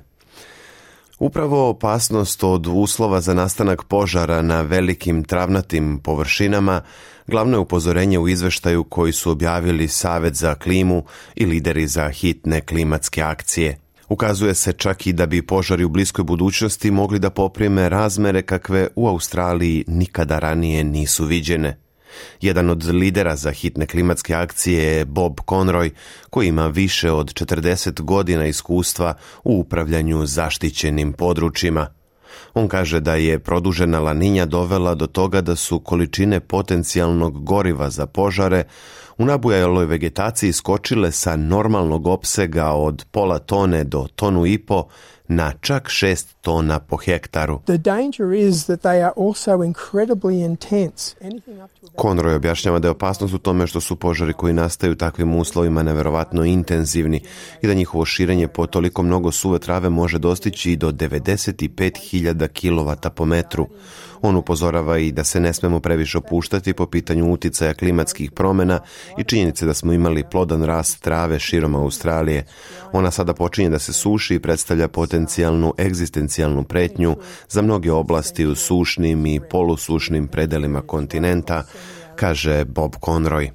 Upravo opasnost od uslova za nastanak požara na velikim travnatim površinama glavno je upozorenje u izveštaju koji su objavili Savet za klimu i lideri za hitne klimatske akcije. Ukazuje se čak i da bi požari u bliskoj budućnosti mogli da poprime razmere kakve u Australiji nikada ranije nisu viđene. Jedan od lidera za hitne klimatske akcije je Bob Conroy, koji ima više od četrdeset godina iskustva u upravljanju zaštićenim područjima. On kaže da je produžena La Niña dovela do toga da su količine potencijalnog goriva za požare u nabujaloj vegetaciji skočile sa normalnog opsega od pola tone do tonu i po na čak šest tona po hektaru. The danger is that they are also incredibly intense. Conroy objašnjava da je opasnost u tome što su požari koji nastaju u takvim uslovima neverovatno intenzivni i da njihovo širenje po toliko mnogo suve trave može dostići i do devedeset pet hiljada kilovata po metru. On upozorava i da se ne smemo previše opuštati po pitanju uticaja klimatskih promjena i činjenice da smo imali plodan rast trave širom Australije. Ona sada počinje da se suši i predstavlja potencijalnu egzistencijalnu pretnju za mnoge oblasti u sušnim i polusušnim predelima kontinenta, kaže Bob Conroy.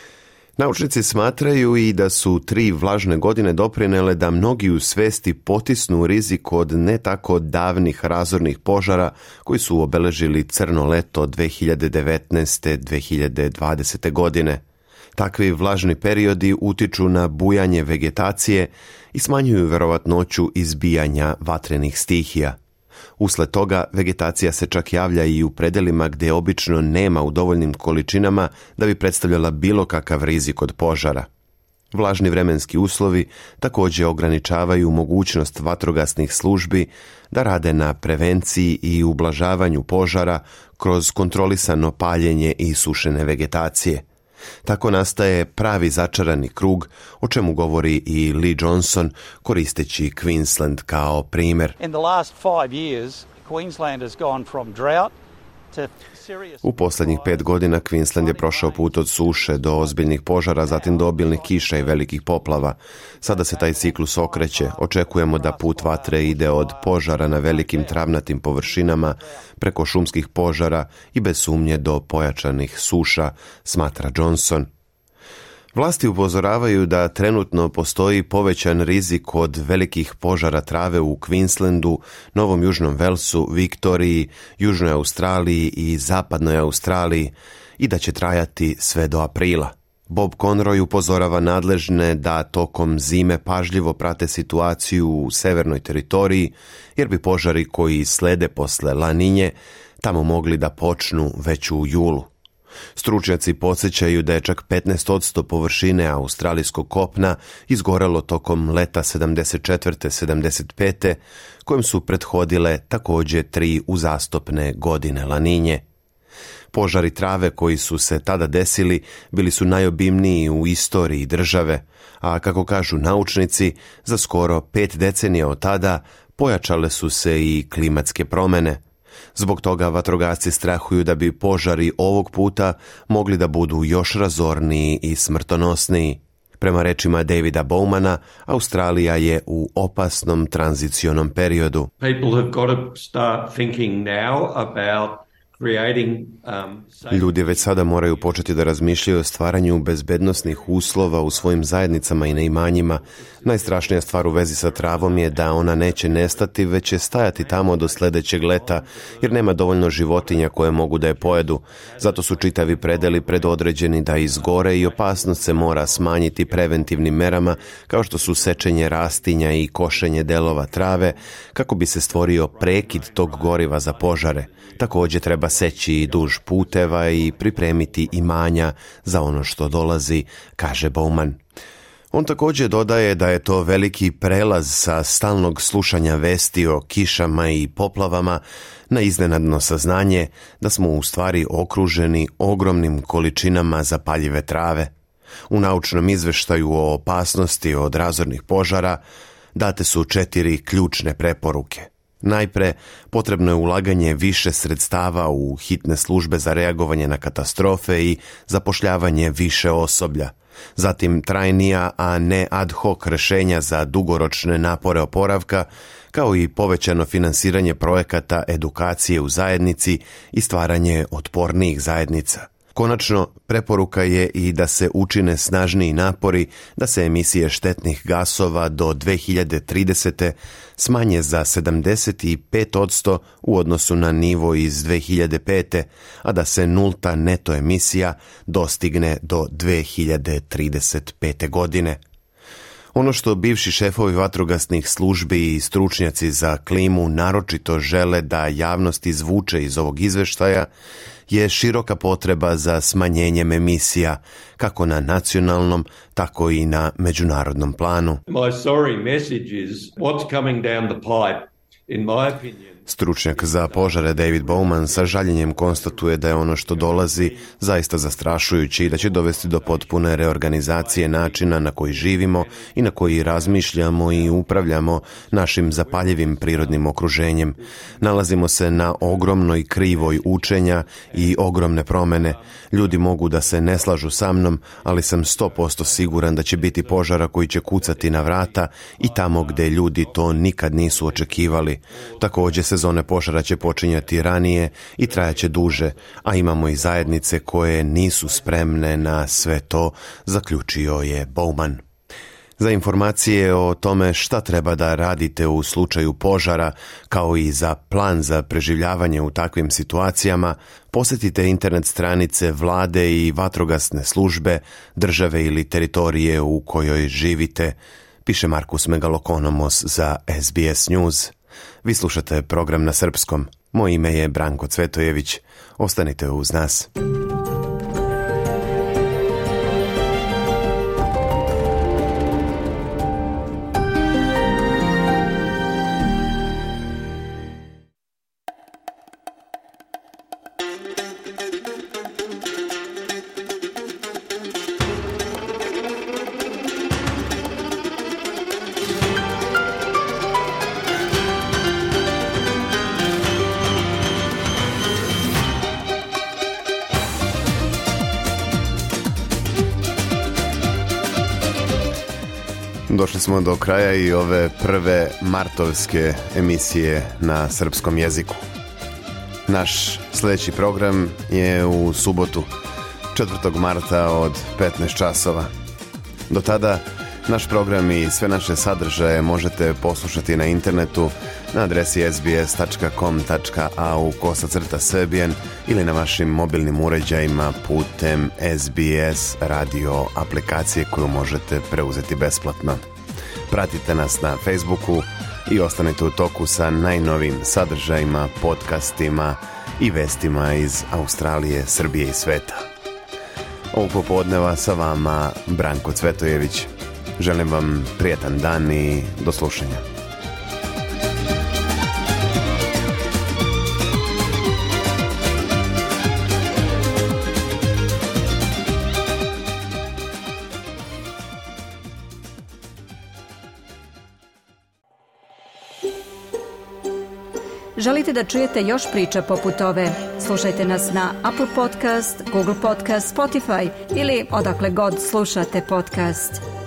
Naučnici smatraju i da su tri vlažne godine doprinele da mnogi u svesti potisnu rizik od ne tako davnih razornih požara koji su obeležili crno leto dve hiljade devetnaeste dve hiljade dvadesete godine. Takvi vlažni periodi utiču na bujanje vegetacije i smanjuju verovatnoću izbijanja vatrenih stihija. Usled toga, vegetacija se čak javlja i u predelima gdje obično nema u dovoljnim količinama da bi predstavljala bilo kakav rizik od požara. Vlažni vremenski uslovi također ograničavaju mogućnost vatrogasnih službi da rade na prevenciji i ublažavanju požara kroz kontrolisano paljenje i sušene vegetacije. Tako nastaje pravi začarani krug, o čemu govori i Lee Johnson, koristeći Queensland kao primjer. In the last five years, Queensland has gone from drought to serious... U posljednjih pet godina Queensland je prošao put od suše do ozbiljnih požara, zatim do obilnih kiša i velikih poplava. Sada se taj ciklus okreće. Očekujemo da put vatre ide od požara na velikim travnatim površinama, preko šumskih požara i bez sumnje do pojačanih suša, smatra Johnson. Vlasti upozoravaju da trenutno postoji povećan rizik od velikih požara trave u Queenslandu, Novom Južnom Velsu, Viktoriji, Južnoj Australiji i Zapadnoj Australiji i da će trajati sve do aprila. Bob Conroy upozorava nadležne da tokom zime pažljivo prate situaciju u severnoj teritoriji, jer bi požari koji slede posle La Niñe tamo mogli da počnu već u julu. Stručnjaci podsjećaju da je čak petnaest posto površine australijskog kopna izgorelo tokom leta sedamdeset četvrte sedamdeset pete kojem su prethodile također tri uzastopne godine La Niñe. Požari trave koji su se tada desili bili su najobimniji u istoriji države, a kako kažu naučnici, za skoro pet decenija od tada pojačale su se i klimatske promjene. Zbog toga vatrogasci strahuju da bi požari ovog puta mogli da budu još razorniji i smrtonosniji. Prema rečima Davida Bowmana, Australija je u opasnom tranzicionom periodu. People have got to start thinking now about creating, um, Ljudi već sada moraju početi da razmišljaju o stvaranju bezbednosnih uslova u svojim zajednicama i na imanjima. Najstrašnija stvar u vezi sa travom je da ona neće nestati, već će stajati tamo do sljedećeg leta, jer nema dovoljno životinja koje mogu da je pojedu. Zato su čitavi predeli predodređeni da izgore i opasnost se mora smanjiti preventivnim merama, kao što su sečenje rastinja i košenje delova trave, kako bi se stvorio prekid tog goriva za požare. Također treba seći i duž puteva i pripremiti imanja za ono što dolazi, kaže Bowman. On također dodaje da je to veliki prelaz sa stalnog slušanja vesti o kišama i poplavama na iznenadno saznanje da smo u stvari okruženi ogromnim količinama zapaljive trave. U naučnom izveštaju o opasnosti od razornih požara date su četiri ključne preporuke. Najpre, potrebno je ulaganje više sredstava u hitne službe za reagovanje na katastrofe i zapošljavanje više osoblja. Zatim trajnija, a ne ad hoc rješenja za dugoročne napore oporavka, kao i povećano finansiranje projekata edukacije u zajednici i stvaranje otpornijih zajednica. Konačno, preporuka je i da se učine snažniji napori da se emisije štetnih gasova do dve hiljade tridesete smanje za sedamdeset pet posto u odnosu na nivo iz dve hiljade pete, a da se nulta neto emisija dostigne do dve hiljade trideset pete. godine. Ono što bivši šefovi vatrogasnih službi i stručnjaci za klimu naročito žele da javnost izvuče iz ovog izveštaja je široka potreba za smanjenjem emisija, kako na nacionalnom, tako i na međunarodnom planu. My sorry message is what's coming down the pipe, in my opinion. Stručnjak za požare David Bowman sa žaljenjem konstatuje da je ono što dolazi zaista zastrašujući i da će dovesti do potpune reorganizacije načina na koji živimo i na koji razmišljamo i upravljamo našim zapaljivim prirodnim okruženjem. Nalazimo se na ogromnoj krivoj učenja i ogromne promjene. Ljudi mogu da se ne slažu sa mnom, ali sam sto posto siguran da će biti požara koji će kucati na vrata i tamo gdje ljudi to nikad nisu očekivali. Također sezone požara će počinjati ranije i trajaće duže, a imamo i zajednice koje nisu spremne na sve to, zaključio je Bowman. Za informacije o tome šta treba da radite u slučaju požara, kao i za plan za preživljavanje u takvim situacijama, posjetite internet stranice vlade i vatrogasne službe, države ili teritorije u kojoj živite, piše Markus Megalokonomos za S B S News. Vi slušate program na srpskom. Moje ime je Branko Cvetojević. Ostanite uz nas. Došli smo do kraja i ove prve martovske emisije na srpskom jeziku. Naš sljedeći program je u subotu, četvrtog marta od petnaest časova. Do tada naš program i sve naše sadržaje možete poslušati na internetu na adresi s b s tačka com tačka a u kosacrta srbijan ili na vašim mobilnim uređajima putem S B S radio aplikacije koju možete preuzeti besplatno. Pratite nas na Facebooku i ostanite u toku sa najnovim sadržajima, podcastima i vestima iz Australije, Srbije i sveta. Ovog popodneva sa vama Branko Cvetojević. Želim vam prijetan dan i do slušanja. Želite da čujete još priča poput ove? Slušajte nas na Apple Podcast, Google Podcast, Spotify ili odakle god slušate podcast.